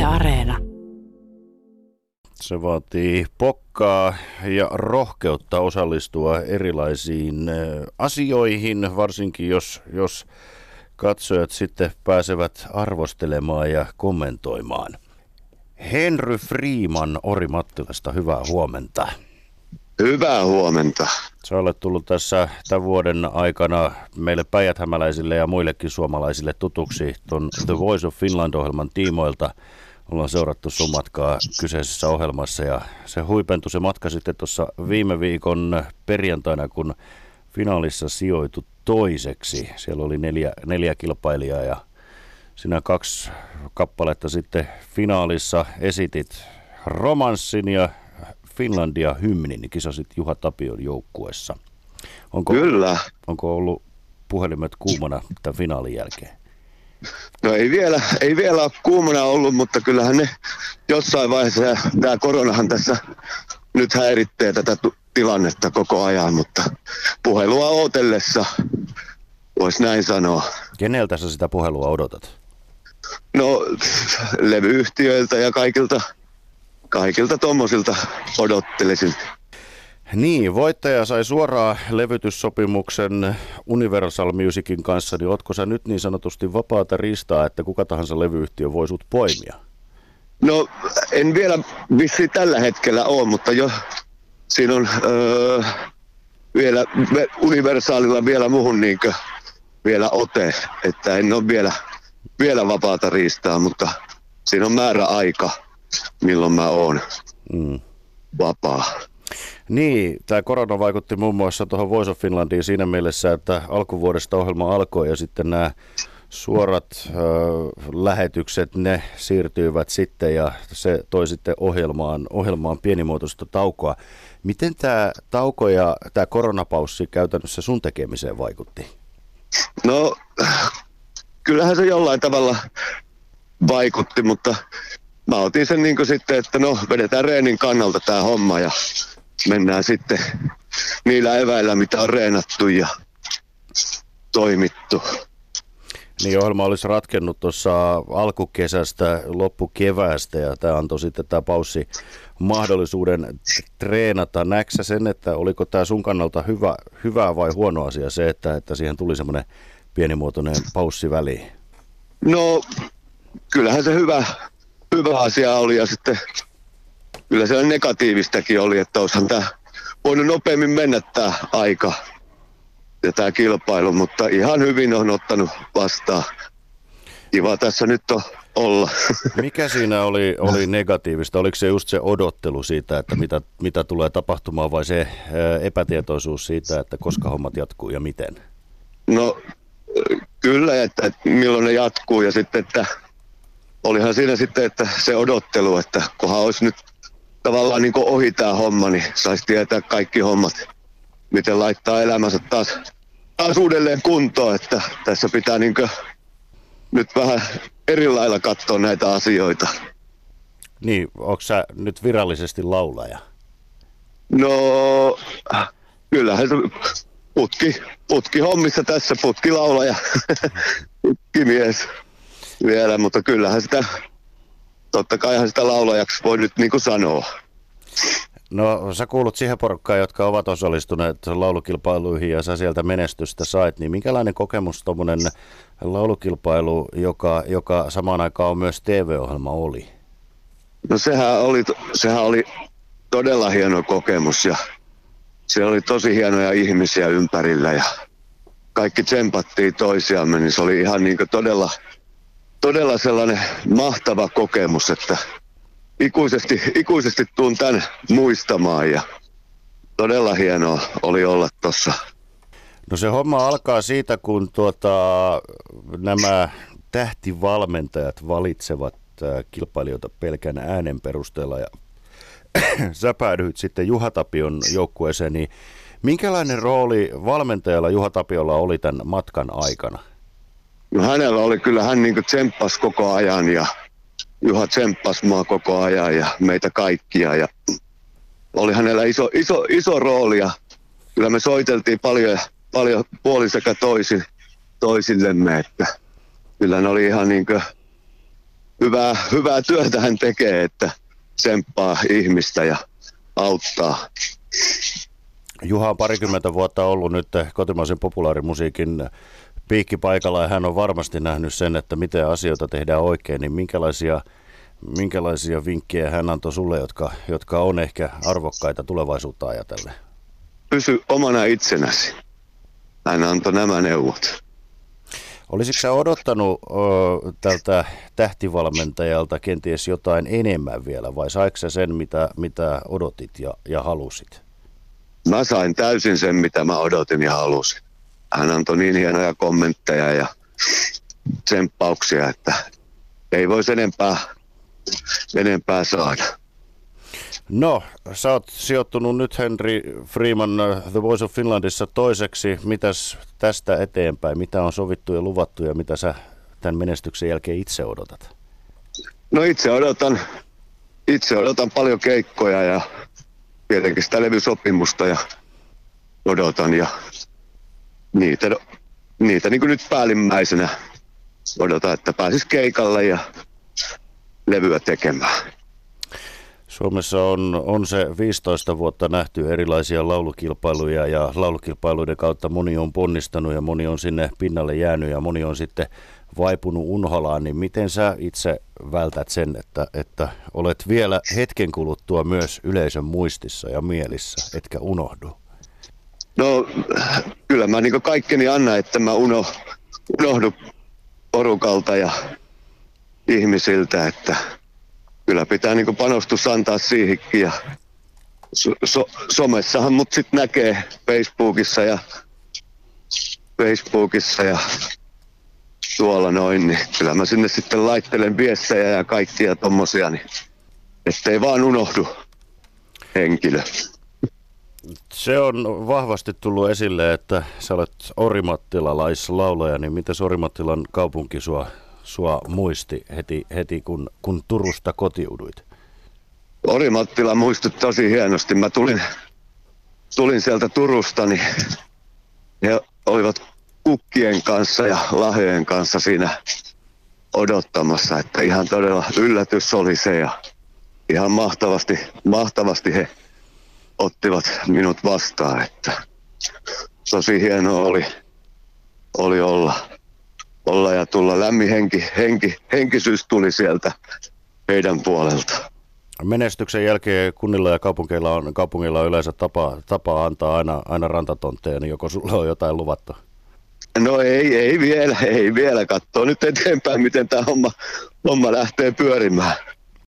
Yle Areena. Se vaatii pokkaa ja rohkeutta osallistua erilaisiin asioihin, varsinkin jos katsojat sitten pääsevät arvostelemaan ja kommentoimaan. Henry Freeman Orimattilasta, hyvää huomenta. Hyvää huomenta. Sä olet tullut tässä tämän vuoden aikana meille päijäthämäläisille ja muillekin suomalaisille tutuksi tuon The Voice of Finland-ohjelman tiimoilta. Ollaan seurattu sun matkaa kyseisessä ohjelmassa ja se huipentui se matka sitten tuossa viime viikon perjantaina, kun finaalissa sijoitui toiseksi. Siellä oli neljä kilpailijaa ja sinä 2 kappaletta sitten finaalissa esitit romanssin ja Finlandia hymnin, niin kisasit Juha Tapion joukkueessa. Kyllä. Onko ollut puhelimet kuumana tämän finaalin jälkeen? No ei vielä ole kuumana ollut, mutta kyllähän ne jossain vaiheessa, tämä koronahan tässä nyt häiritsee tätä tilannetta koko ajan, mutta puhelua odotellessa voisi näin sanoa. Keneltä sä sitä puhelua odotat? No levyyhtiöiltä ja kaikilta tommosilta odottelisin. Niin, voittaja sai suoraan levytyssopimuksen Universal Musicin kanssa, niin ootko sä nyt niin sanotusti vapaata ristaa, että kuka tahansa levyyhtiö voi sut poimia? No en vielä vissiin tällä hetkellä ole, mutta jo siinä on vielä Universalilla vielä muhun niinkö vielä ote, että en ole vielä vapaata riistaa, mutta siinä on määräaika, milloin mä oon vapaa. Niin, tämä korona vaikutti muun muassa tuohon Voice of Finlandiin siinä mielessä, että alkuvuodesta ohjelma alkoi ja sitten nämä suorat lähetykset, ne siirtyivät sitten ja se toi sitten ohjelmaan pienimuotoista taukoa. Miten tämä tauko ja tämä koronapaussi käytännössä sun tekemiseen vaikutti? No, kyllähän se jollain tavalla vaikutti, mutta mä otin sen niin kuin sitten, että no vedetään reenin kannalta tämä homma ja mennään sitten niillä eväillä, mitä on reenattu ja toimittu. Niin, ohjelma olisi ratkennut tuossa alkukesästä, loppukeväästä ja tämä antoi sitten tämä paussi mahdollisuuden treenata. Näetkö sä sen, että oliko tämä sun kannalta hyvä vai huono asia se, että siihen tuli semmoinen pienimuotoinen paussi väliin? No, kyllähän se hyvä asia oli ja sitten kyllä siellä negatiivistakin oli, että olisihan tämä voinut nopeammin mennä tämä aika ja tämä kilpailu, mutta ihan hyvin on ottanut vastaan. Kiva tässä nyt on olla. Mikä siinä oli negatiivista? Oliko se just se odottelu siitä, että mitä tulee tapahtumaan vai se epätietoisuus siitä, että koska hommat jatkuu ja miten? No kyllä, että milloin ne jatkuu ja sitten, että olihan siinä sitten, että se odottelu, että kunhan olisi nyt tavallaan niin kuin ohi tämä homma, niin saisi tietää kaikki hommat, miten laittaa elämänsä taas uudelleen kuntoon, että tässä pitää niin kuin nyt vähän eri lailla katsoa näitä asioita. Niin, onko sä nyt virallisesti laulaja? No, kyllähän se putki hommissa tässä, putkilaulaja, putkimies vielä, mutta kyllähän sitä, totta kaihan sitä laulajaksi voi nyt niin kuin sanoa. No sä kuulut siihen porukkaan, jotka ovat osallistuneet laulukilpailuihin ja sä sieltä menestystä sait, niin minkälainen kokemus tommonen laulukilpailu, joka samaan aikaan on myös TV-ohjelma oli? No sehän oli todella hieno kokemus ja siellä oli tosi hienoja ihmisiä ympärillä ja kaikki tsempattiin toisiamme, niin se oli ihan niin kuin todella sellainen mahtava kokemus, että ikuisesti tuun tän muistamaan ja todella hienoa oli olla tossa. No se homma alkaa siitä, kun nämä tähtivalmentajat valitsevat kilpailijoita pelkän äänen perusteella ja sä päädyit sitten Juha Tapion joukkueeseen, niin minkälainen rooli valmentajalla Juha Tapiolla oli tämän matkan aikana? No hänellä oli kyllä, hän niin kuin tsemppasi koko ajan ja Juha tsemppasi mua koko ajan ja meitä kaikkia ja oli hänellä iso rooli ja kyllä me soiteltiin paljon puolin sekä toisillemme, että kyllä ne oli ihan niin kuin hyvää työtä hän tekee, että tsemppaa ihmistä ja auttaa. Juha on parikymmentä vuotta ollut nyt kotimaisen populaarimusiikin piikkipaikalla ja hän on varmasti nähnyt sen, että miten asioita tehdään oikein, niin minkälaisia vinkkejä hän antoi sulle, jotka on ehkä arvokkaita tulevaisuutta ajatellen? Pysy omana itsenäsi. Hän antoi nämä neuvot. Olisitko sä odottanut tältä tähtivalmentajalta kenties jotain enemmän vielä vai saiko sä sen, mitä odotit ja halusit? Mä sain täysin sen, mitä mä odotin ja halusin. Hän antoi niin hienoja kommentteja ja tsemppauksia, että ei voisi enempää saada. No, sä oot sijoittunut nyt Henry Freeman The Voice of Finlandissa toiseksi. Mitäs tästä eteenpäin? Mitä on sovittu ja luvattu ja mitä sä tämän menestyksen jälkeen itse odotat? No itse odotan paljon keikkoja ja tietenkin sitä levysopimusta ja odotan ja niitä niin kuin nyt päällimmäisenä odotan, että pääsis keikalle ja levyä tekemään. Suomessa on se 15 vuotta nähty erilaisia laulukilpailuja ja laulukilpailuiden kautta moni on ponnistanut ja moni on sinne pinnalle jäänyt ja moni on sitten vaipunut unholaan, niin miten sä itse vältät sen, että olet vielä hetken kuluttua myös yleisön muistissa ja mielissä, etkä unohdu? No kyllä mä niin kaikkeni annan, että mä unohdu porukalta ja ihmisiltä, että kyllä pitää niin panostus antaa siihenkin ja somessahan mut sit näkee Facebookissa ja tuolla noin, niin kyllä mä sinne sitten laittelen viestejä ja kaikkia tommosia, niin ettei vaan unohdu henkilö. Se on vahvasti tullut esille, että sä olet orimattilalaislaulaja, niin miten Orimattilan kaupunki sua muisti heti kun Turusta kotiuduit? Orimattila muistutti tosi hienosti. Mä tulin sieltä Turusta, niin he olivat kukkien kanssa ja lahjojen kanssa siinä odottamassa, että ihan todella yllätys oli se ja ihan mahtavasti he ottivat minut vastaan, että tosi hienoa oli olla ja tulla. Lämmin henkisyys tuli sieltä heidän puolelta. Menestyksen jälkeen kunnilla ja kaupungeilla on yleensä tapa antaa aina rantatontteja, niin joko sulla on jotain luvattu? No ei vielä. Katsoo nyt eteenpäin, miten tämä homma lähtee pyörimään.